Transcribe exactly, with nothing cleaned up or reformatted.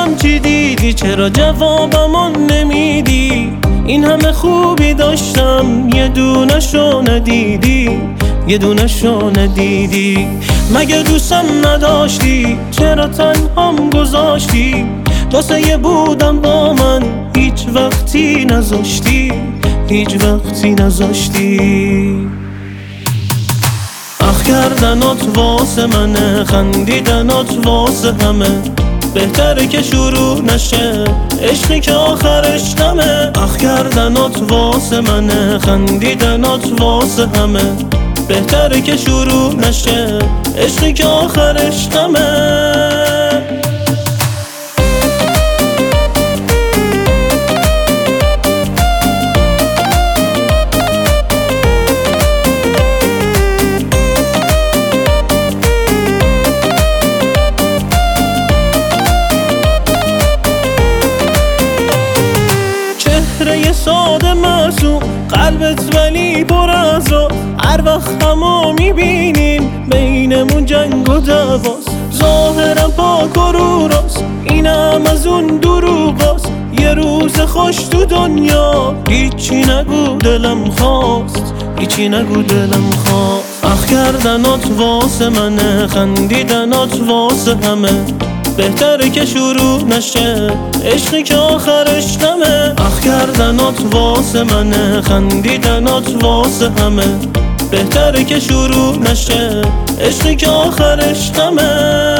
پرسیدم چی دیدی، چرا جوابمو نمیدی؟ این همه خوبی داشتم یه دونشو ندیدی، یه دونشو ندیدی. مگه دوستم نداشتی؟ چرا تنهام گذاشتی؟ واسه یه بودم با من هیچ وقتی نذاشتی، هیچ وقتی نذاشتی. اخ کردنات واسه منه، خندیدنات واسه همه، بهتره که شروع نشه عشقی که آخرش نمه. اخ کردنات واسه منه، خندیدنات واسه همه، بهتره که شروع نشه عشقی که آخرش نمه. ساده معصوم قلبت ولی پر از راز، هر وقت همو میبینیم بینمون جنگ و دعواست. ظاهرم پاک و رو راست، اینم از اون دروغاست. یه روز خوش تو دنیا هیچی نگو دلم خواست، هیچی نگو دلم خواست. اخ کردنات واسه منه، خندیدنات واسه همه، بهتره که شروع نشه عشقی که آخرش نمه. اخ کردنات واسه منه، خندیدنات واسه همه، بهتره که شروع نشه عشقی که آخرش نمه.